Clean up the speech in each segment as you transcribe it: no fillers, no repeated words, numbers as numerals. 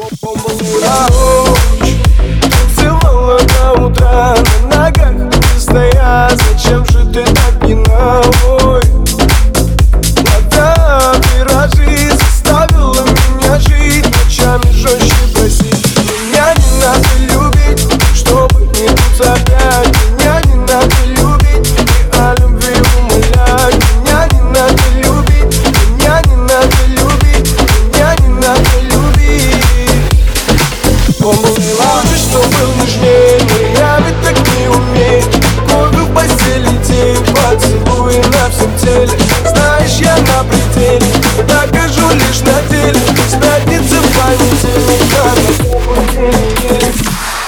Ночь танцевала до утра, на ногах не стоя. Зачем же ты так пьяна? Ой, вода, виражи заставила меня жить ночами жестче просить. Меня не надо любить, чтобы не тут опять. Меня не надо любить и о любви умолять. Меня не надо любить, меня не надо любить, меня не надо любить. Он был не лучше, что был нежнее, но я ведь так не умею. Кофе в постели, день, поцелуй на всем теле. Знаешь, я на пределе, докажу лишь на деле. С пятницы в понедельник, а на понедельник есть.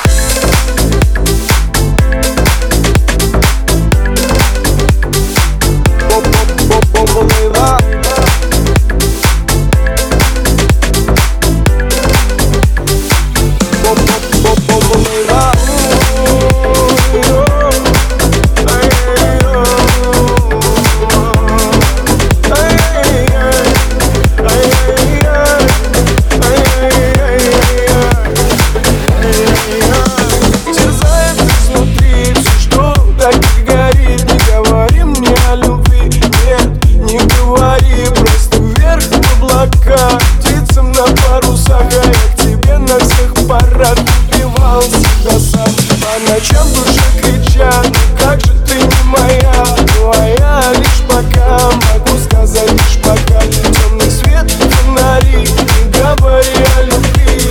Птицам на парусах, а я к тебе на всех парах убивал себя сам. По ночам в душе кричат: ну как же ты не моя? Ну а я лишь пока могу сказать, лишь пока. Темный свет, фонари, не говори о любви,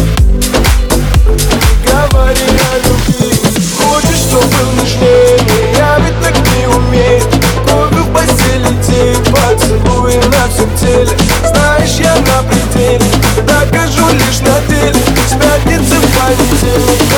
не говори о любви. Хочешь, чтоб был нежнее, но я ведь так не умею. Кофе в постели, день, поцелуй на всем теле. Знаешь, я на пределе, докажу лишь на деле. С пятницы в понедельник.